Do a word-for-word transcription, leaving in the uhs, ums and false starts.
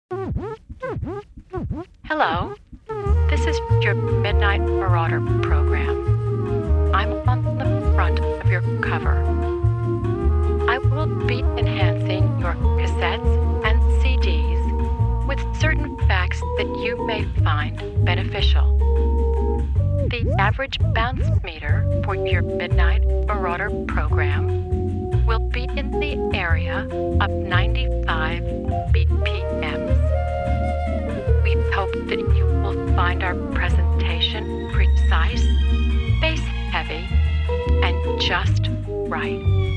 Hello, this is your Midnight Marauder program. I'm on the front of your cover. I will be enhancing your cassettes and C Ds with certain facts that you may find beneficial. The average bounce meter for your Midnight Marauder program will be in the area of ninety-five B P Ms. We hope that you will find our presentation precise, bass heavy, and just right.